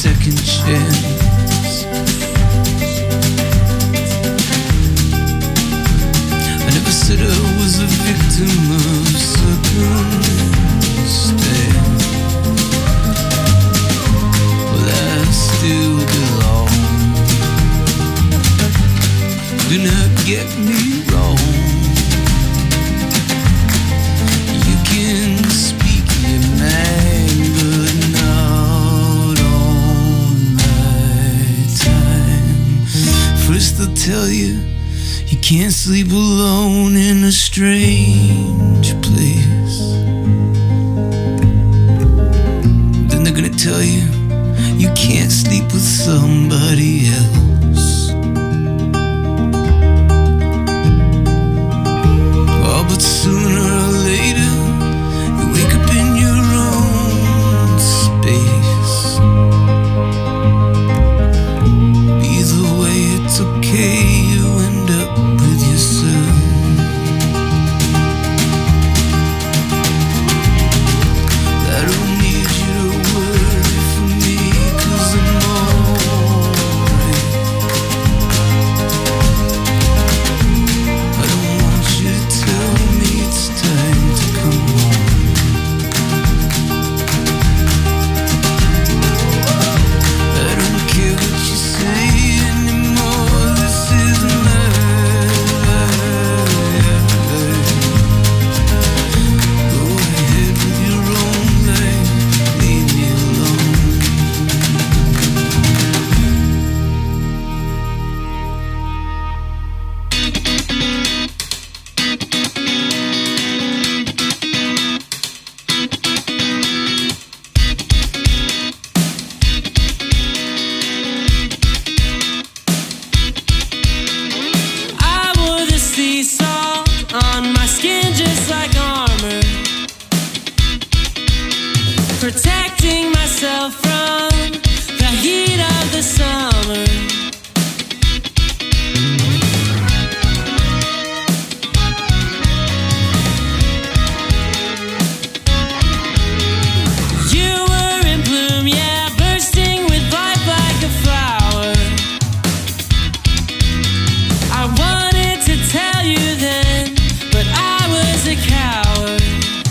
second chance. I never said I was a victim of circumstance. Well, I still belong. Do not get me wrong. You can speak your mind, but not on my time. First they'll tell you you can't sleep alone in a strange place. Then they're gonna tell you you can't sleep with somebody else. Oh, but sooner or later you wake up in your own space. Either way, it's okay, you end up with yourself. I don't need you to worry for me, 'cause I'm alright. I don't want you to tell me it's time to come home. I don't care what you say anymore, this is my life. Go ahead with your own life, leave me alone. I wore the sea salt on my skin just like armor, protecting myself from the heat of the summer. You were in bloom, yeah, bursting with life like a flower. I wanted to tell you then, but I was a coward.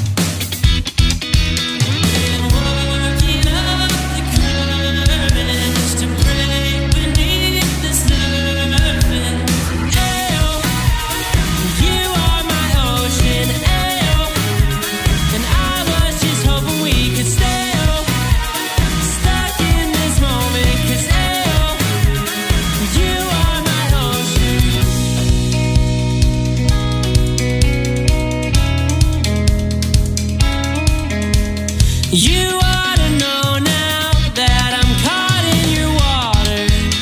Been working up the courage to break beneath the surface. Ayo, you are my ocean. Ayo, and I was just hoping we could stay stuck in this moment. 'Cause ayo, you are my ocean. You ought to know now that I'm caught in your waters.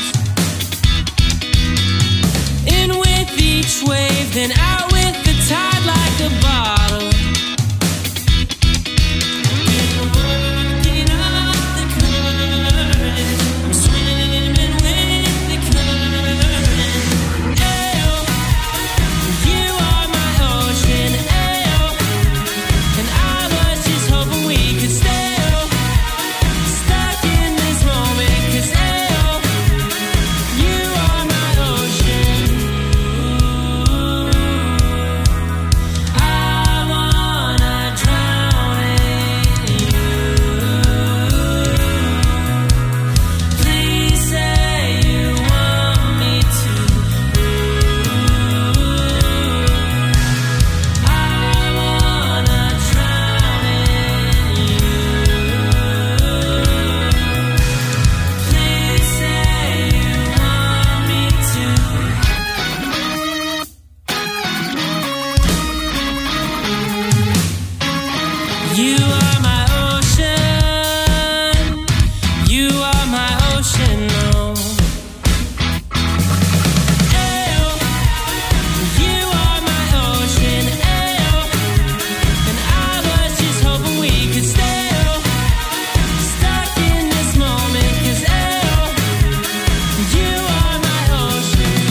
In with each wave, then out with the tide like a bottle. Been working up the courage, I'm swimming with the current. Ayo, you are my ocean. Ayo, and I was just hoping we could stay stuck in this moment. 'Cause ayo, you are my ocean. I wanna drown in you. Please say you want me to. I wanna drown in you. Please say you want me to. You are my ocean. You are my ocean, no. Ayo, you are my ocean. Ayo, and I was just hoping we could stay stuck in this moment. 'Cause ayo, you are my ocean.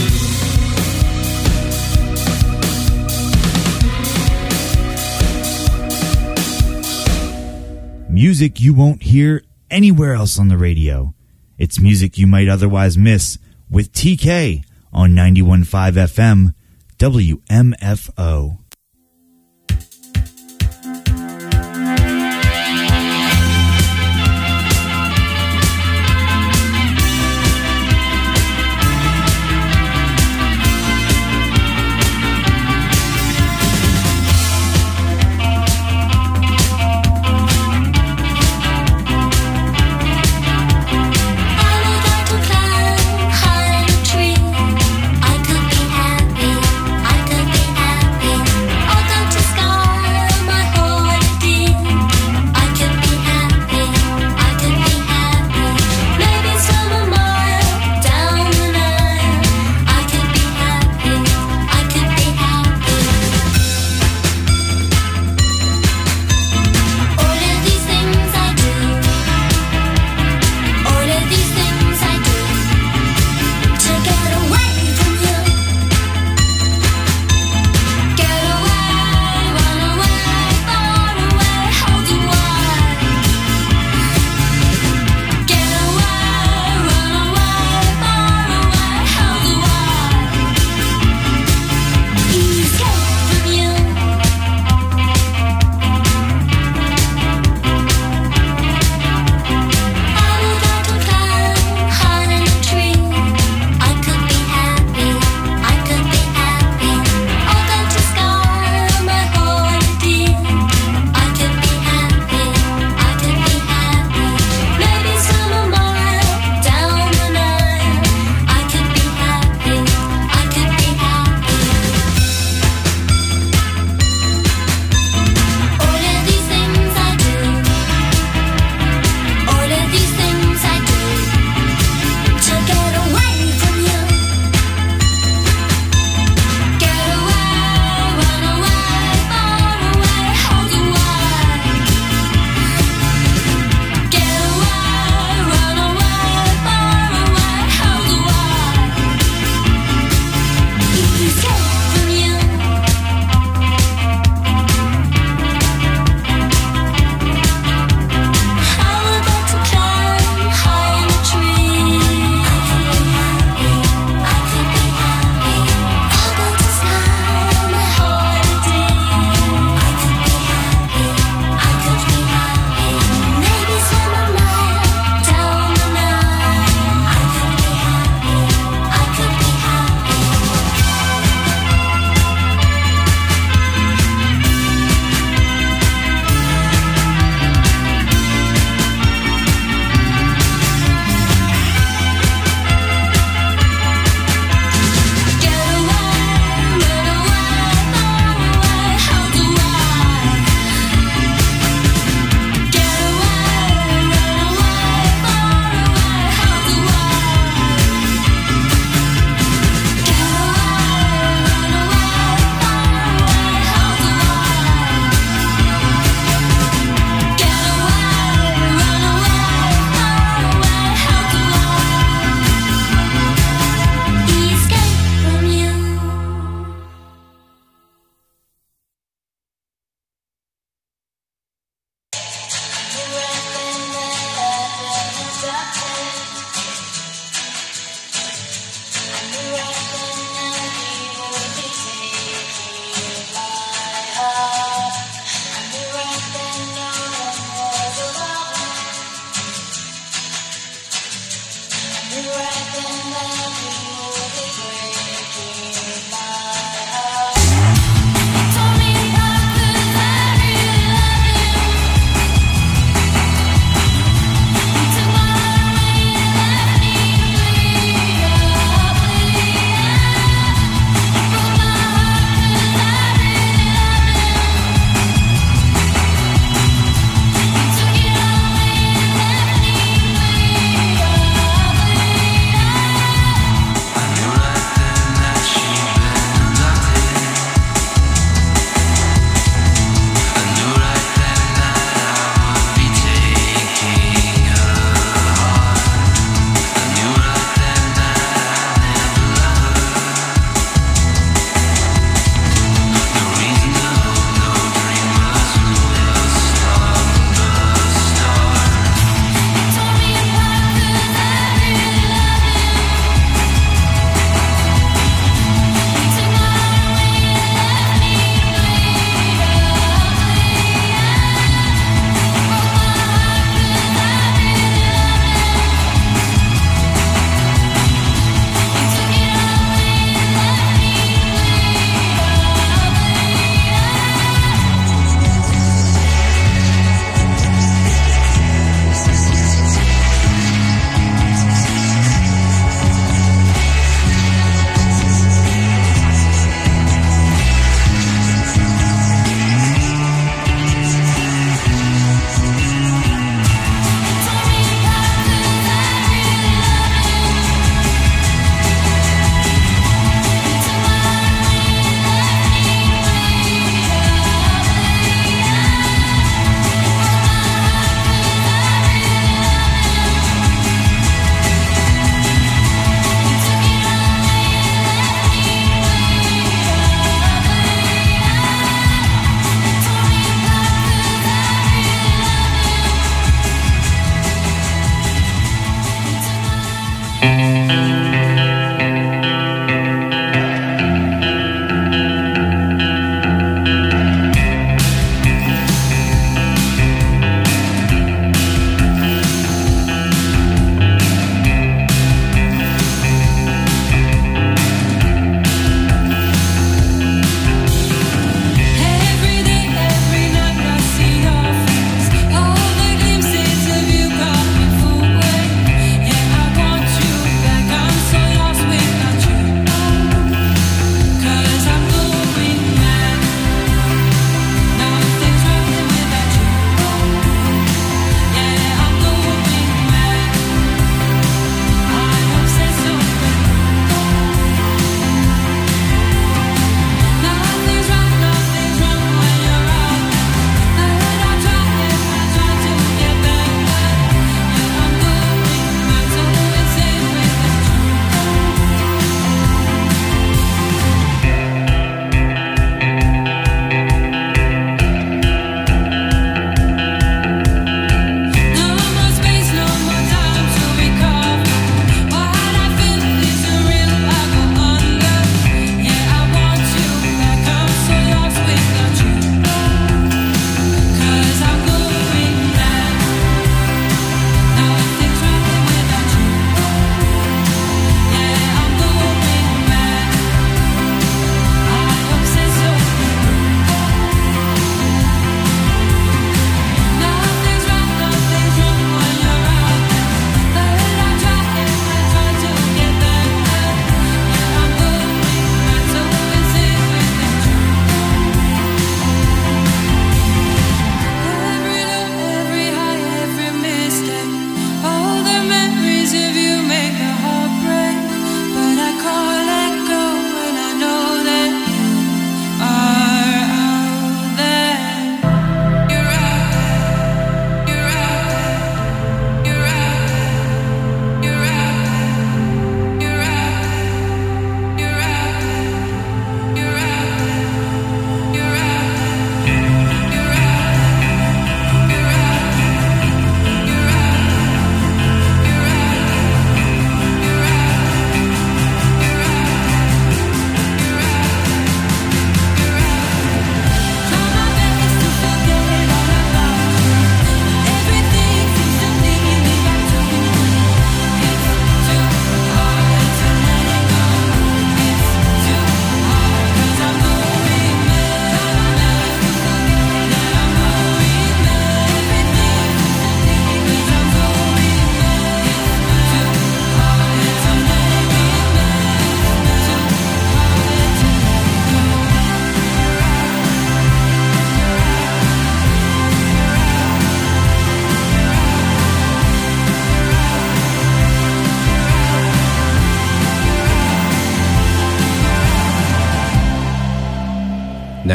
Music you won't hear anywhere else on the radio. It's music you might otherwise miss with TK on 91.5 FM WMFO. I could be happy.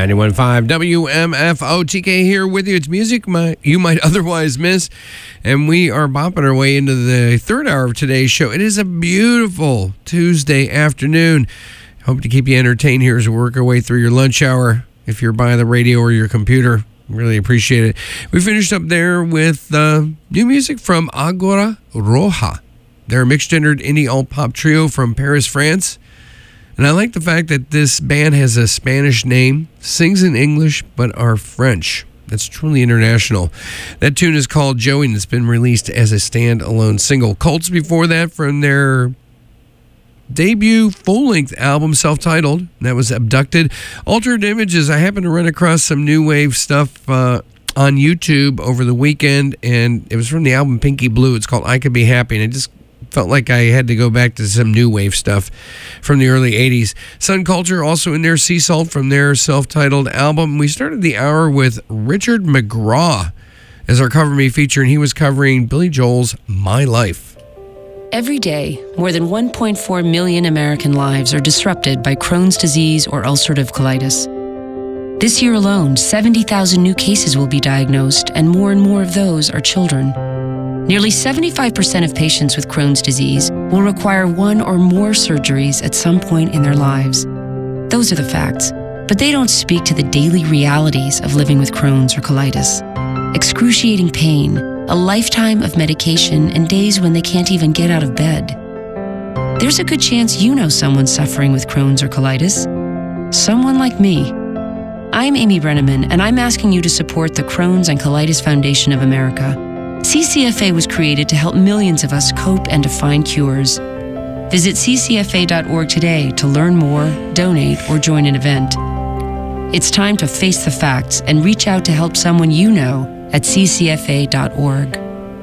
91.5 WMFO. TK here with you. It's music you might otherwise miss. And we are bopping our way into the third hour of today's show. It is a beautiful Tuesday afternoon. Hope to keep you entertained here as we work our way through your lunch hour. If you're by the radio or your computer, really appreciate it. We finished up there with new music from Agora Roja. They're a mixed-gendered indie alt-pop trio from Paris, France. And I like the fact that this band has a Spanish name, sings in English, but are French. That's truly international. That tune is called Joey, and it's been released as a standalone single. Cults before that from their debut full-length album, self-titled. That was Abducted. Altered Images, I happened to run across some new wave stuff on YouTube over the weekend, and it was from the album Pinky Blue. It's called I Could Be Happy, and I just felt like I had to go back to some new wave stuff from the early 80s. Sun Culture, also in there, Sea Salt from their self-titled album. We started the hour with Richard McGraw as our Cover Me feature, and he was covering Billy Joel's My Life. Every day, more than 1.4 million American lives are disrupted by Crohn's disease or ulcerative colitis. This year alone, 70,000 new cases will be diagnosed, and more of those are children. Nearly 75% of patients with Crohn's disease will require one or more surgeries at some point in their lives. Those are the facts, but they don't speak to the daily realities of living with Crohn's or colitis. Excruciating pain, a lifetime of medication, and days when they can't even get out of bed. There's a good chance you know someone suffering with Crohn's or colitis. Someone like me. I'm Amy Brenneman, and I'm asking you to support the Crohn's and Colitis Foundation of America. CCFA was created to help millions of us cope and to find cures. Visit ccfa.org today to learn more, donate, or join an event. It's time to face the facts and reach out to help someone you know at ccfa.org.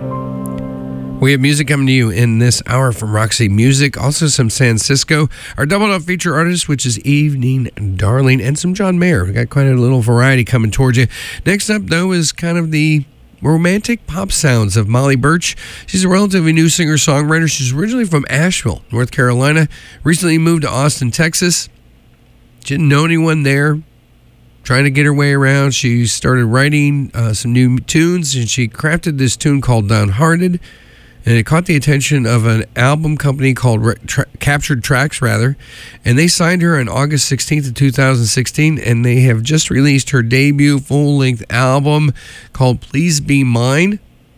We have music coming to you in this hour from Roxy Music, also some San Cisco, our doubled up feature artist, which is Evening Darling, and some John Mayer. We got quite a little variety coming towards you. Next up, though, is kind of the romantic pop sounds of Molly Birch. She's a relatively new singer-songwriter. She's originally from Asheville, North Carolina, recently moved to Austin, Texas. She didn't know anyone there. Trying to get her way around, she started writing some new tunes, and she crafted this tune called Downhearted, and it caught the attention of an album company called Captured Tracks, and they signed her on August 16th of 2016, and they have just released her debut full-length album called Please Be Mine,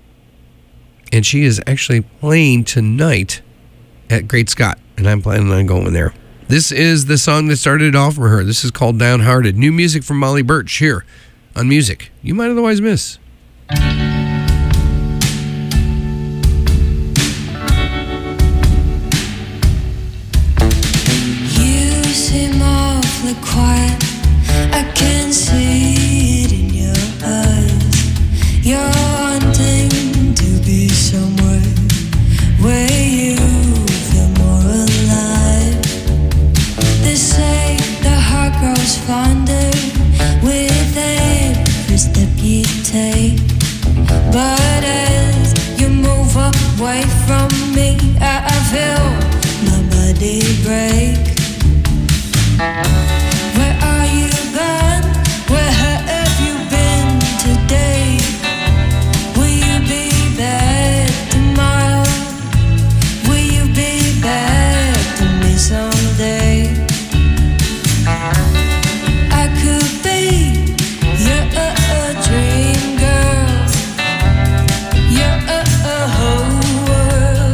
and she is actually playing tonight at Great Scott, and I'm planning on going there. This is the song that started it off for her. This is called Downhearted. New music from Molly Birch here on Music You Might Otherwise Miss. You seem awfully quiet. I can see it in your eyes. You're wanting to be somewhere where you feel more alive. They say the heart grows fonder with every step you take. But as you move away from me, I feel my body break. Where are you gone? Where have you been today? Will you be back tomorrow? Will you be back to me someday? I could be your dream girl, your whole world.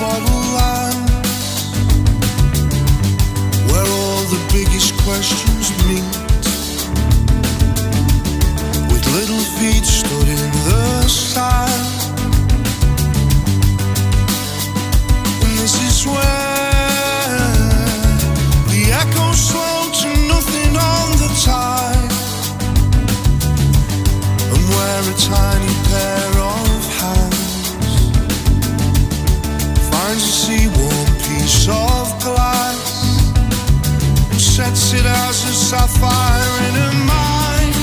for the land where all the biggest questions meet, with little feet stood in the sand. And this is where the echoes slow to nothing on the tide, and where a tiny pair of hands finds a sea-warm piece of glass and sets it as a sapphire in her mind.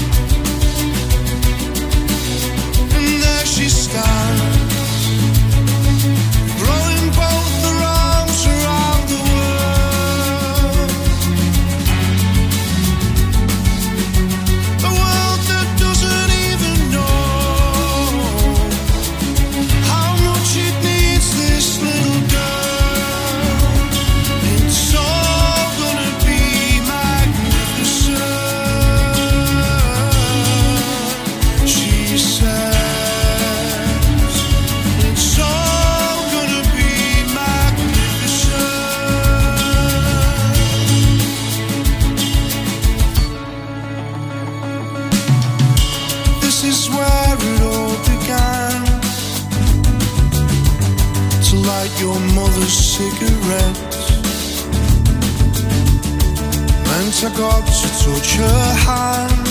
And there she stands, throwing both her arms around the world, a world that doesn't even know how much it needs this little girl. It's all gonna be magnificent, she says. It's all gonna be magnificent. This is where it all began, to light your mother's cigarettes. Meant I got to touch her hand,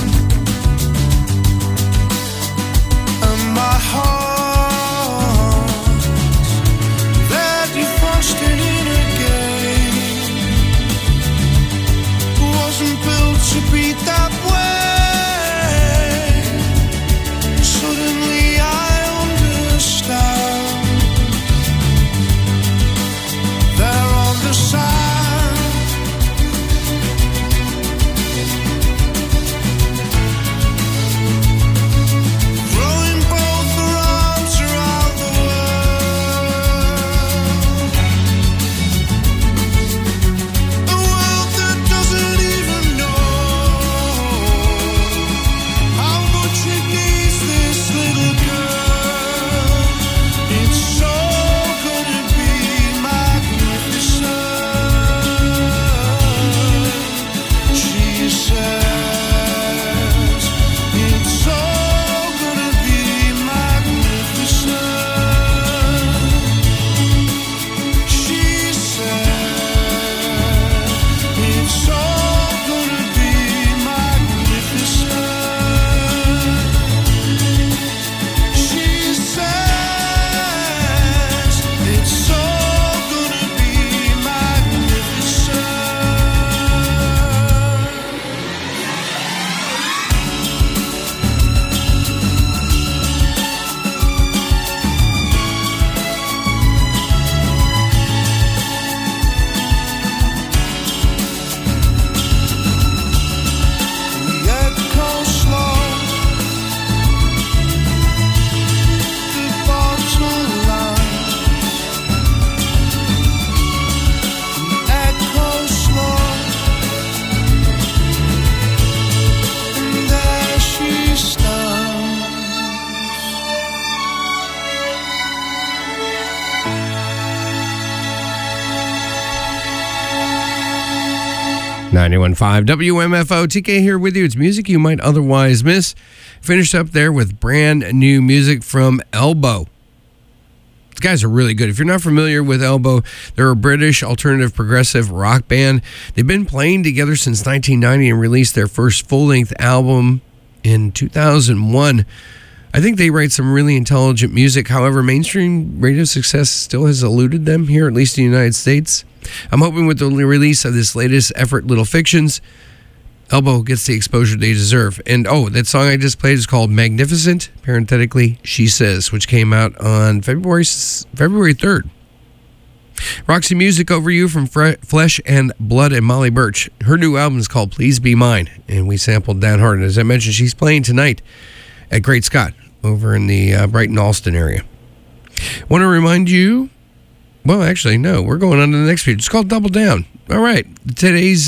and my heart there defrosted in again. Wasn't built to beat that way. Suddenly I understand. There on the sand, throwing both her arms around the world, a world that doesn't even know how much it needs this little girl. It's so gonna be magnificent, she says. It's so gonna be magnificent, she says. It's so gonna be magnificent, she says. It's so gonna be magnificent. The echo slow, the bottle line. The echo slow, and there she stands. 91.5 WMFO. TK here with you. It's music you might otherwise miss. Finished up there with brand new music from Elbow. These guys are really good. If you're not familiar with Elbow, they're a British alternative progressive rock band. They've been playing together since 1990 and released their first full-length album in 2001. I think they write some really intelligent music. However, mainstream radio success still has eluded them here, at least in the United States. I'm hoping with the release of this latest effort, Little Fictions, Elbow gets the exposure they deserve. And that song I just played is called Magnificent, parenthetically, She Says, which came out on February 3rd. Roxy Music over you from Flesh and Blood and Molly Birch. Her new album is called Please Be Mine, and we sampled Dan Hart. As I mentioned, she's playing tonight at Great Scott over in the Brighton-Alston area. Want to remind you, well, actually, no, we're going on to the next page. It's called Double Down. All right. Today's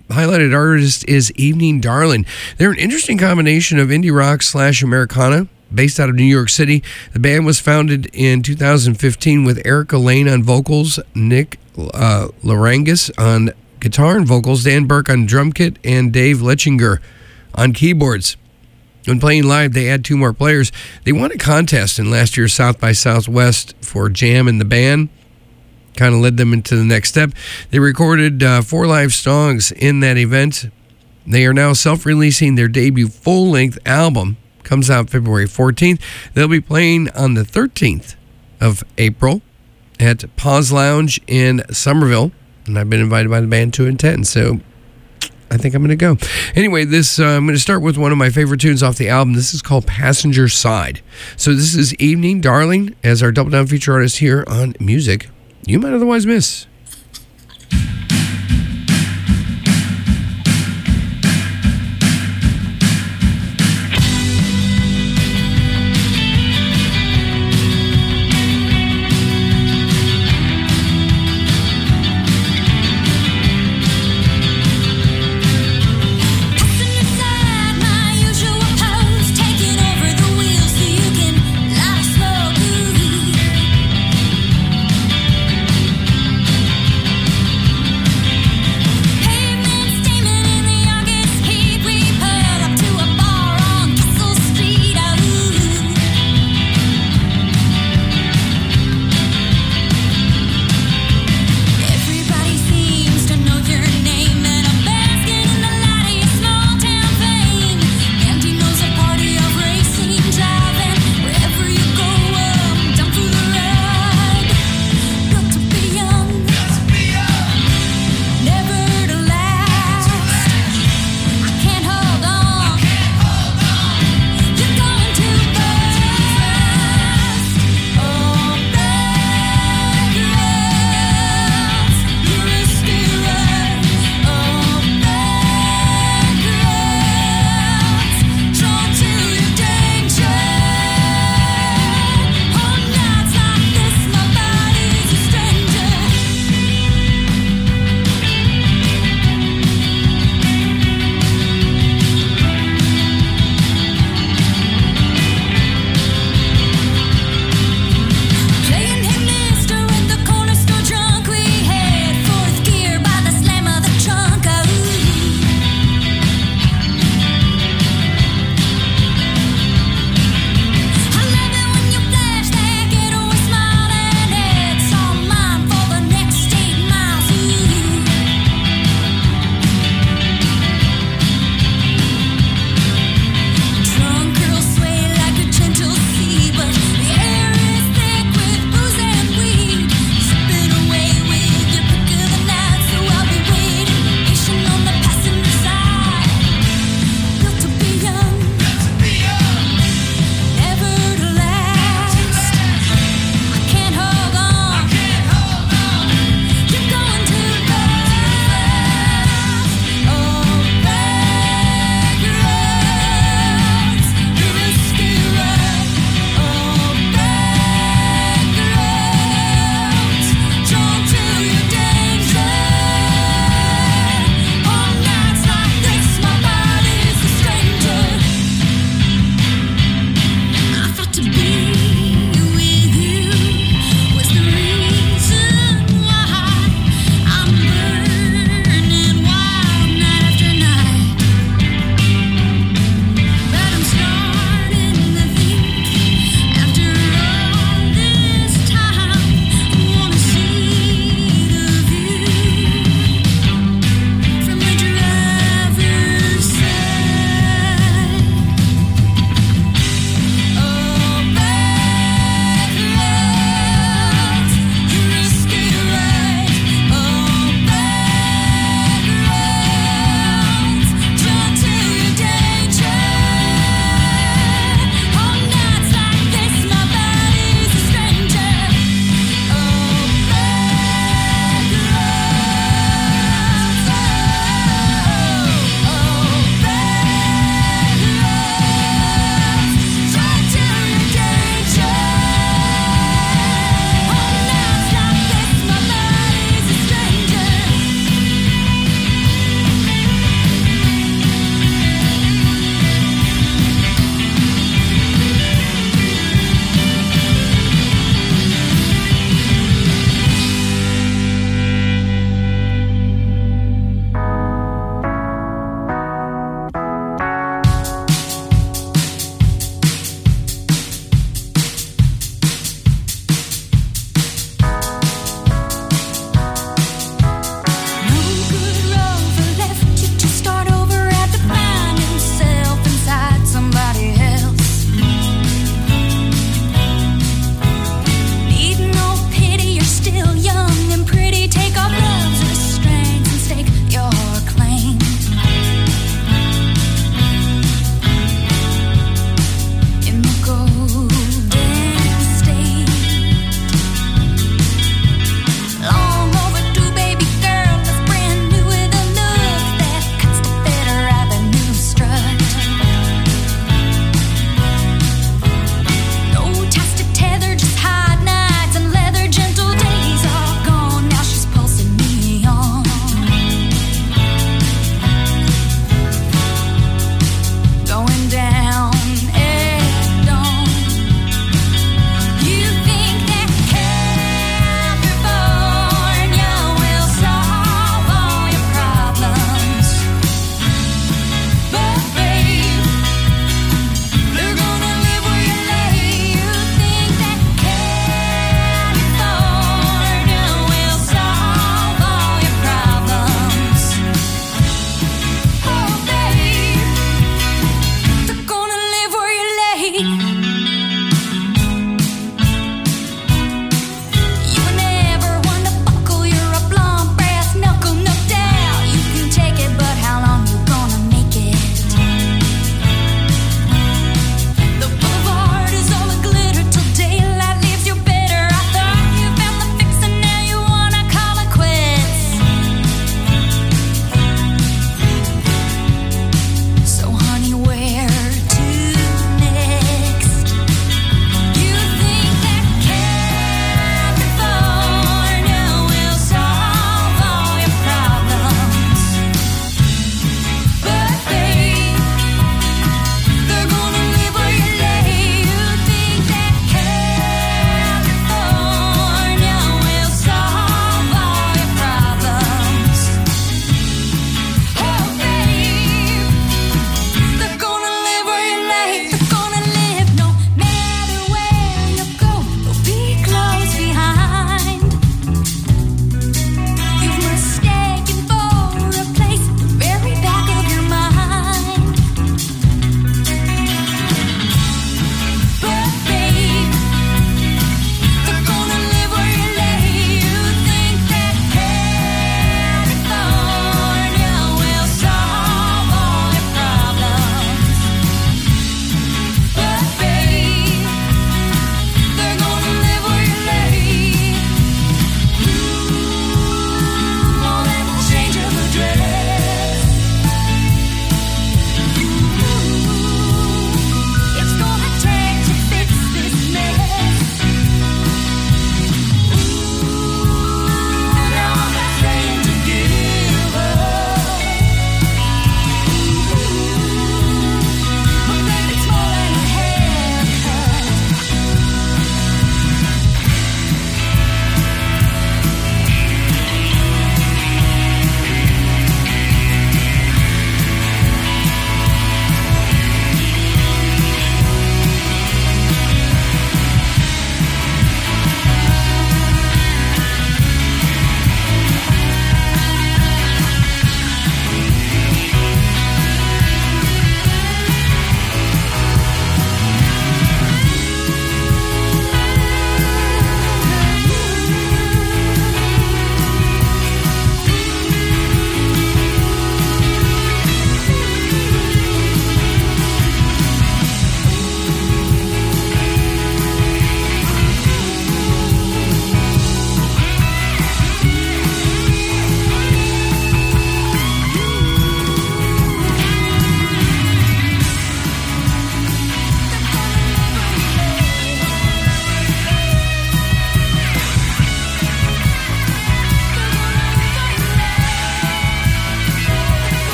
highlighted artist is Evening Darling. They're an interesting combination of indie rock / Americana. based out of New York City. The band was founded in 2015 with Erica Lane on vocals, Nick Larangis on guitar and vocals, Dan Burke on drum kit, and Dave Lechinger on keyboards. When playing live, they add 2 more players. They won a contest in last year's South by Southwest for Jam in the Band. Kind of led them into the next step. They recorded 4 live songs in that event. They are now self-releasing their debut full-length album. Comes out February 14th. They'll be playing on the 13th of April at Pause Lounge in Somerville. And I've been invited by the band to attend, so I think I'm going to go. Anyway, I'm going to start with one of my favorite tunes off the album. This is called Passenger Side. So this is Evening Darling as our Double Down feature artist here on Music You Might Otherwise Miss. Taking over the wheel so you can light a smoke.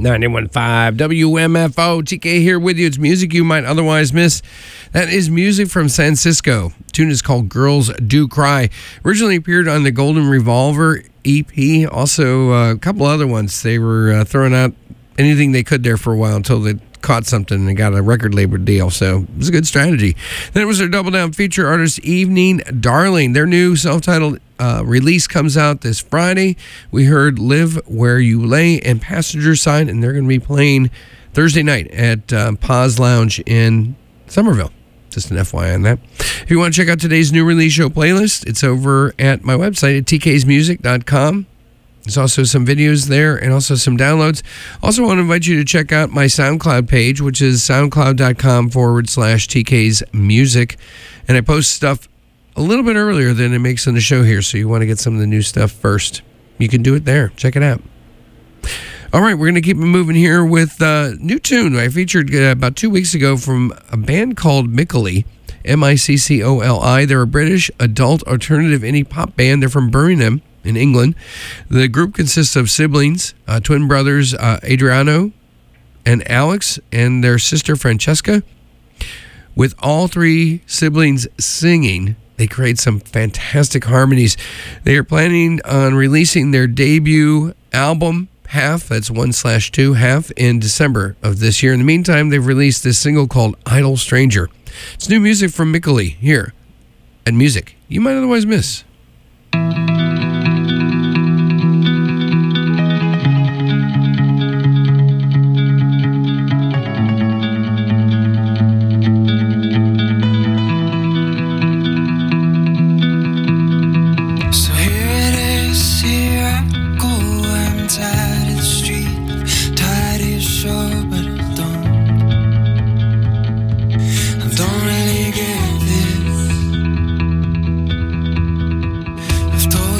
91.5 WMFO. TK here with you. It's music you might otherwise miss. That is music from San Cisco. The tune is called Girls Do Cry. Originally appeared on the Golden Revolver EP. Also, a couple other ones. They were throwing out anything they could there for a while until they caught something and got a record label deal. So it was a good strategy. Then it was their Double Down feature artist, Evening Darling. Their new self-titled release comes out this Friday. We heard Live Where You Lay and Passenger Side, and they're going to be playing Thursday night at Paz Lounge in Somerville. Just an FYI on that. If you want to check out today's new release show playlist, it's over at my website at tksmusic.com. There's also some videos there and also some downloads. Also want to invite you to check out my SoundCloud page, which is soundcloud.com/TK's Music. And I post stuff a little bit earlier than it makes on the show here, so you want to get some of the new stuff first. You can do it there. Check it out. All right, we're going to keep it moving here with a new tune I featured about 2 weeks ago from a band called Miccoli, M-I-C-C-O-L-I. They're a British adult alternative indie pop band. They're from Birmingham in England. The group consists of siblings, twin brothers Adriano and Alex, and their sister Francesca. With all three siblings singing, they create some fantastic harmonies. They are planning on releasing their debut album, Half, that's 1/2, Half, in December of this year. In the meantime, they've released this single called Idle Stranger. It's new music from Miccoli here at Music You Might Otherwise Miss. I've told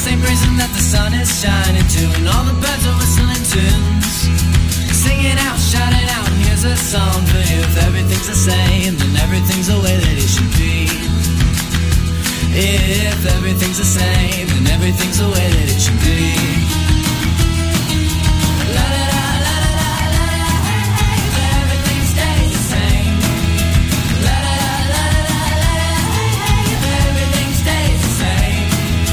same reason that the sun is shining too, and all the birds are whistling tunes, singing out, shouting out, and here's a song for you. If everything's the same, then everything's the way that it should be. If everything's the same, then everything's the way that it should be. La la la la la la la, if everything stays the same. La la la la la la la, if everything stays the same.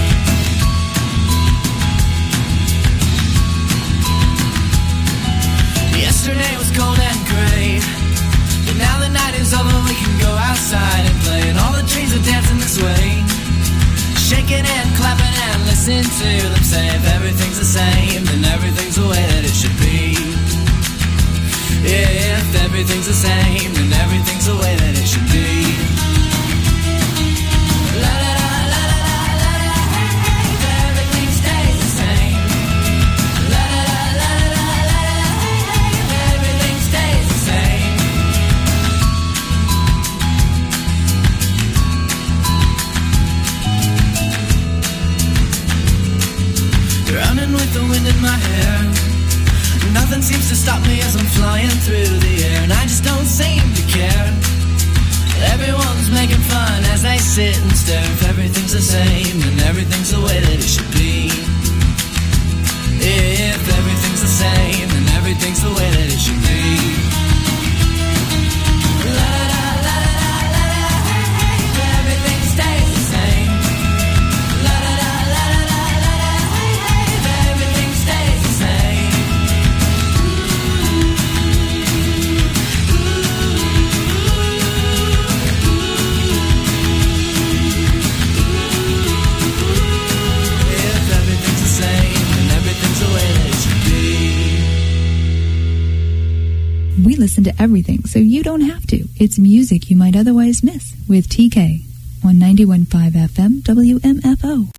Yesterday was cold and gray, but now the night is over, we can go outside and play, and all the trees are dancing this way, shaking and clapping and listen to them say, if everything's the same, then everything's the way that it should be. If everything's the same, then everything's the way that it should be. La la la la la la la, if everything stays the same. La la la la la la la, if everything stays the same. Running with the wind in my hair, nothing seems to stop me as I'm flying through the air, and I just don't seem to care. Everyone's making fun as they sit and stare. If everything's the same, then everything's the way that it should be. If everything's the same, then everything's the way that it should be. La la la la la la, if everything stays the same. La la la la la la la, if everything stays the same. If everything's the same, then everything's the way that it should be. We listen to everything so you don't have to. It's music you might otherwise miss with TK on 91.5 FM WMFO.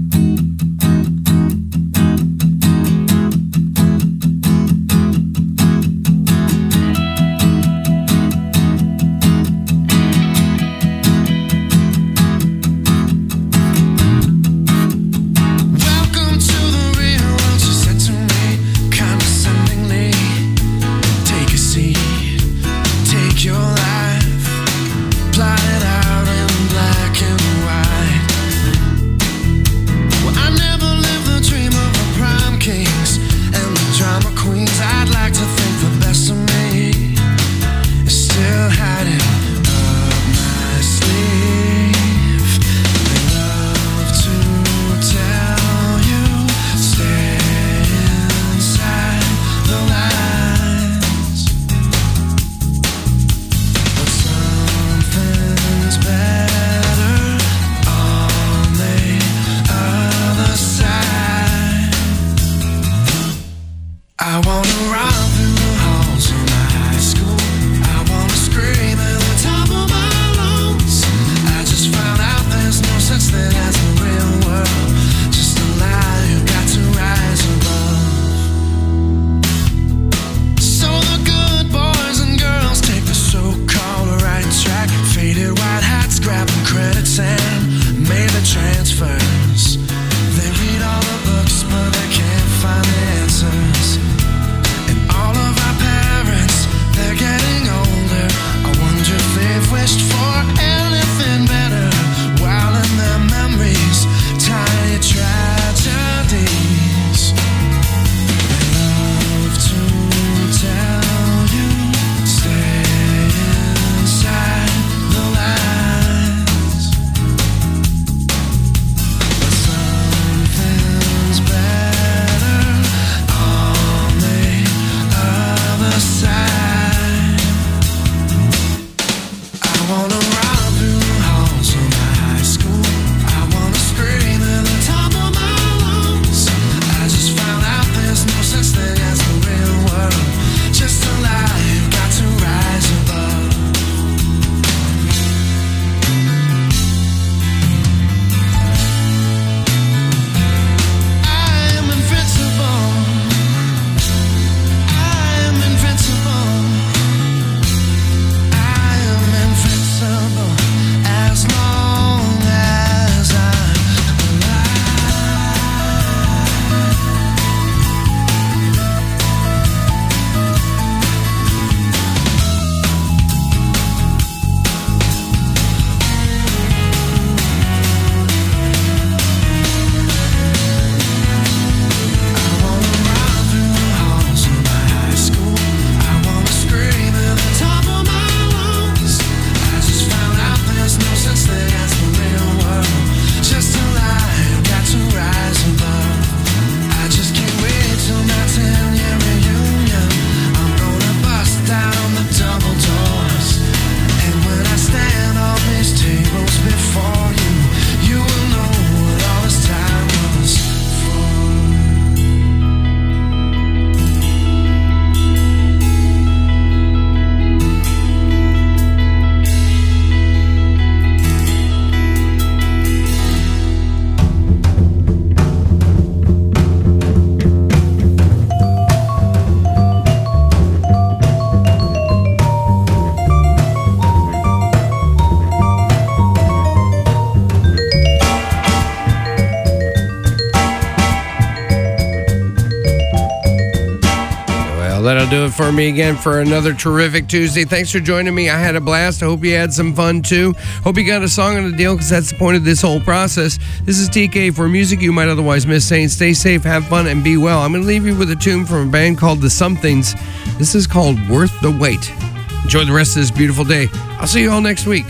Welcome to the real world, she said to me condescendingly. Take a seat, take your life, plot it out in black and white. that'll do it for me again for another terrific Tuesday. Thanks for joining me. I had a blast. I hope you had some fun too. Hope you got a song on the deal, because that's the point of this whole process. This is TK for music you might otherwise miss, saying stay safe, have fun, and be well. I'm going to leave you with a tune from a band called The Somethings. This is called Worth the Wait. Enjoy the rest of this beautiful day. I'll see you all next week.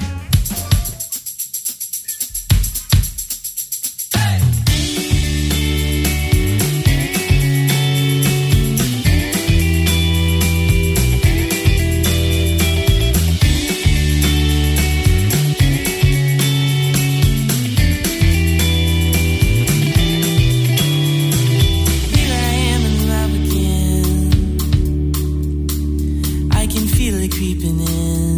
Creeping in,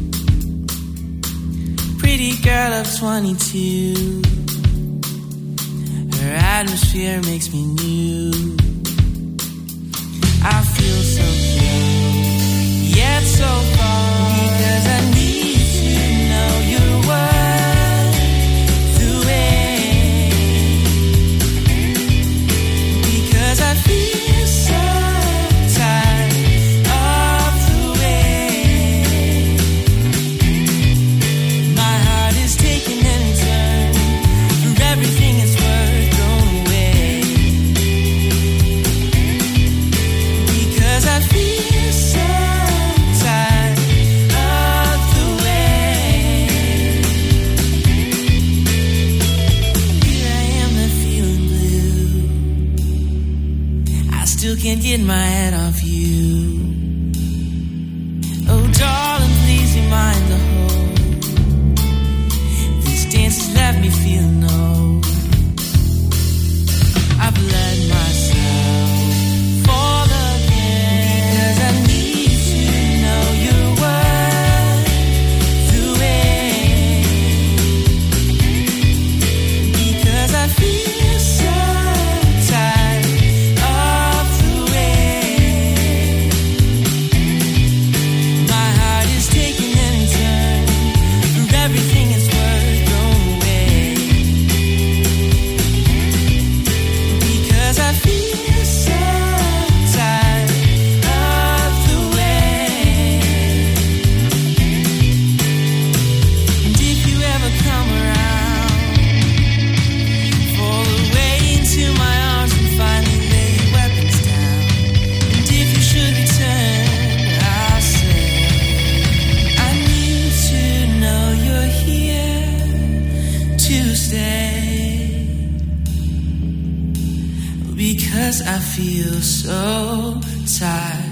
pretty girl of 22. Her atmosphere makes me new. I feel so close, yet so far, because I need to know your worth the way, because I feel so tired of the way my heart is taking any turn for everything it's worth thrown away, because I feel so tired of the way. Here I am, not feeling blue. I still can't get my head off you. Oh, darling, please remind the whole. This dance has left me feeling old. I've let myself fall again, because I need to know your worth the way, because I feel so tired of the way my heart is taking any turn for everything it's worth thrown away, because I feel so tired of the way. And if you ever come around, fall away into my arms and finally lay your weapons down. And if you should return, I'll say I need to know you're here to stay, because I feel so tired